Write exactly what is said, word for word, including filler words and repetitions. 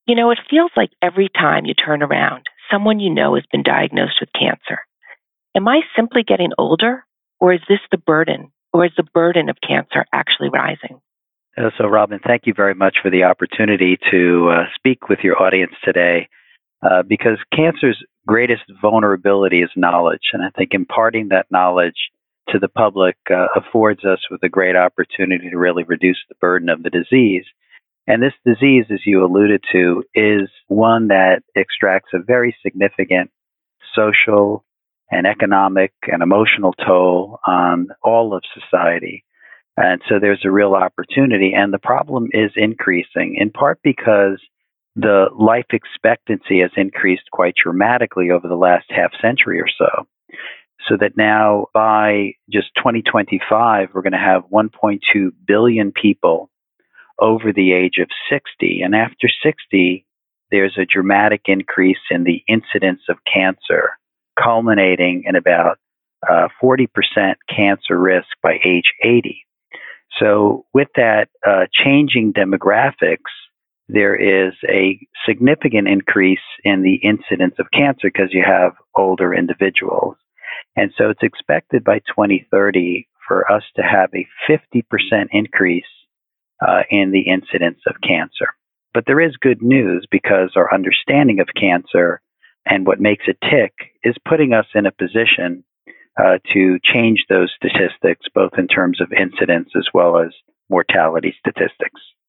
You know, it feels like every time you turn around, someone you know has been diagnosed with cancer. Am I simply getting older, or is this the burden, or is the burden of cancer actually rising? Uh, So, Robin, thank you very much for the opportunity to uh, speak with your audience today uh, because cancer's greatest vulnerability is knowledge. And I think imparting that knowledge to the public uh, affords us with a great opportunity to really reduce the burden of the disease. And this disease, as you alluded to, is one that extracts a very significant social and economic and emotional toll on all of society. And so there's a real opportunity. And the problem is increasing, in part because the life expectancy has increased quite dramatically over the last half century or so. So that now by just twenty twenty-five, we're going to have one point two billion people over the age of sixty. And after sixty, there's a dramatic increase in the incidence of cancer, culminating in about uh, forty percent cancer risk by age eighty. So, with that uh, changing demographics, there is a significant increase in the incidence of cancer because you have older individuals. And so, it's expected by twenty thirty for us to have a fifty percent increase uh, in the incidence of cancer. But there is good news because our understanding of cancer and what makes it tick is putting us in a position uh, to change those statistics, both in terms of incidence as well as mortality statistics.